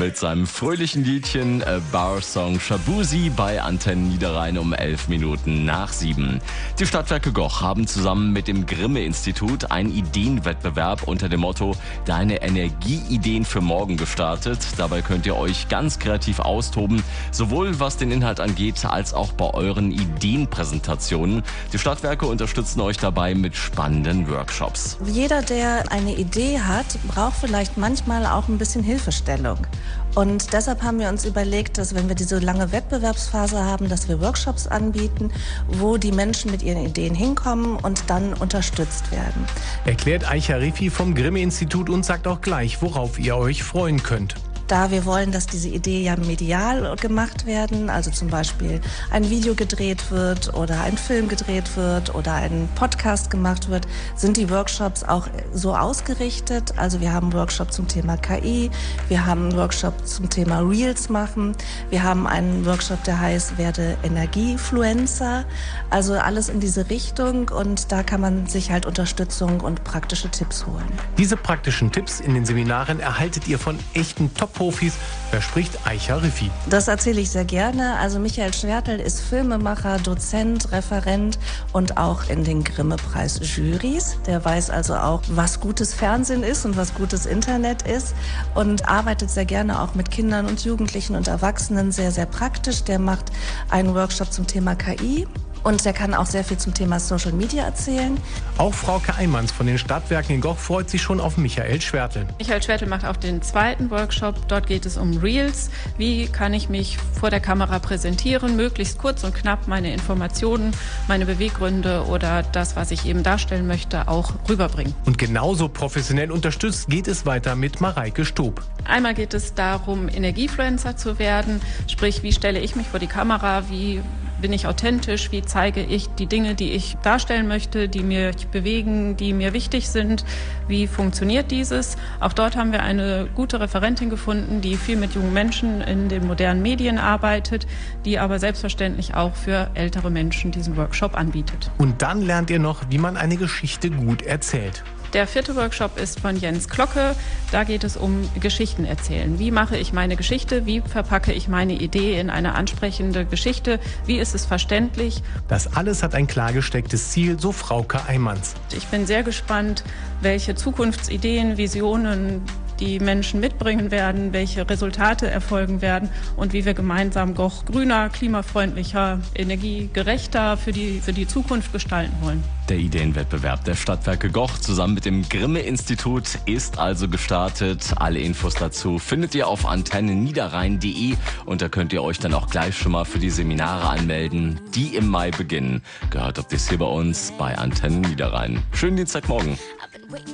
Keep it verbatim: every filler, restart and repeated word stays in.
mit seinem fröhlichen Liedchen äh, Bar-Song Shabuzi bei Antenne Niederrhein um elf Minuten nach sieben. Die Stadtwerke Goch haben zusammen mit dem Grimme-Institut einen Ideenwettbewerb unter dem Motto Deine Energieideen für morgen gestartet. Dabei könnt ihr euch ganz kreativ austoben, sowohl was den Inhalt angeht, als auch bei euren Ideenpräsentationen. Die Stadtwerke unterstützen euch dabei mit spannenden Workshops. Jeder, der eine Idee hat, braucht vielleicht manchmal auch ein bisschen Hilfestellung. Und deshalb haben wir uns überlegt, dass wenn wir diese lange Wettbewerbsphase haben, dass wir Workshops anbieten, wo die Menschen mit ihren Ideen hinkommen und dann unterstützt werden. Erklärt Aycha Rifi vom Grimme-Institut und sagt auch gleich, worauf ihr euch freuen könnt. Da wir wollen, dass diese Ideen ja medial gemacht werden, also zum Beispiel ein Video gedreht wird oder ein Film gedreht wird oder ein Podcast gemacht wird, sind die Workshops auch so ausgerichtet. Also wir haben einen Workshop zum Thema K I, wir haben einen Workshop zum Thema Reels machen, wir haben einen Workshop, der heißt Werde Energiefluencer. Also alles in diese Richtung und da kann man sich halt Unterstützung und praktische Tipps holen. Diese praktischen Tipps in den Seminaren erhaltet ihr von echten Top-Profis, verspricht Aycha Rifi. Das erzähle ich sehr gerne. Also Michael Schwertel ist Filmemacher, Dozent, Referent und auch in den Grimme-Preis-Jurys. Der weiß also auch, was gutes Fernsehen ist und was gutes Internet ist und arbeitet sehr gerne auch mit Kindern und Jugendlichen und Erwachsenen sehr, sehr praktisch. Der macht einen Workshop zum Thema K I. Und der kann auch sehr viel zum Thema Social Media erzählen. Auch Frauke Eimanns von den Stadtwerken in Goch freut sich schon auf Michael Schwertel. Michael Schwertel macht auch den zweiten Workshop. Dort geht es um Reels. Wie kann ich mich vor der Kamera präsentieren, möglichst kurz und knapp meine Informationen, meine Beweggründe oder das, was ich eben darstellen möchte, auch rüberbringen. Und genauso professionell unterstützt geht es weiter mit Mareike Stob. Einmal geht es darum, Energiefluencer zu werden. Sprich, wie stelle ich mich vor die Kamera, wie bin ich authentisch, wie zeige ich die Dinge, die ich darstellen möchte, die mich bewegen, die mir wichtig sind, wie funktioniert dieses. Auch dort haben wir eine gute Referentin gefunden, die viel mit jungen Menschen in den modernen Medien arbeitet, die aber selbstverständlich auch für ältere Menschen diesen Workshop anbietet. Und dann lernt ihr noch, wie man eine Geschichte gut erzählt. Der vierte Workshop ist von Jens Glocke. Da geht es um Geschichten erzählen. Wie mache ich meine Geschichte? Wie verpacke ich meine Idee in eine ansprechende Geschichte? Wie ist es verständlich? Das alles hat ein klar gestecktes Ziel, so Frauke Eimanns. Ich bin sehr gespannt, welche Zukunftsideen, Visionen die Menschen mitbringen werden, welche Resultate erfolgen werden und wie wir gemeinsam Goch grüner, klimafreundlicher, energiegerechter für die, für die Zukunft gestalten wollen. Der Ideenwettbewerb der Stadtwerke Goch zusammen mit dem Grimme-Institut ist also gestartet. Alle Infos dazu findet ihr auf antenne niederrhein punkt de und da könnt ihr euch dann auch gleich schon mal für die Seminare anmelden, die im Mai beginnen. Gehört habt ihr es hier bei uns bei Antenne Niederrhein. Schönen Dienstagmorgen.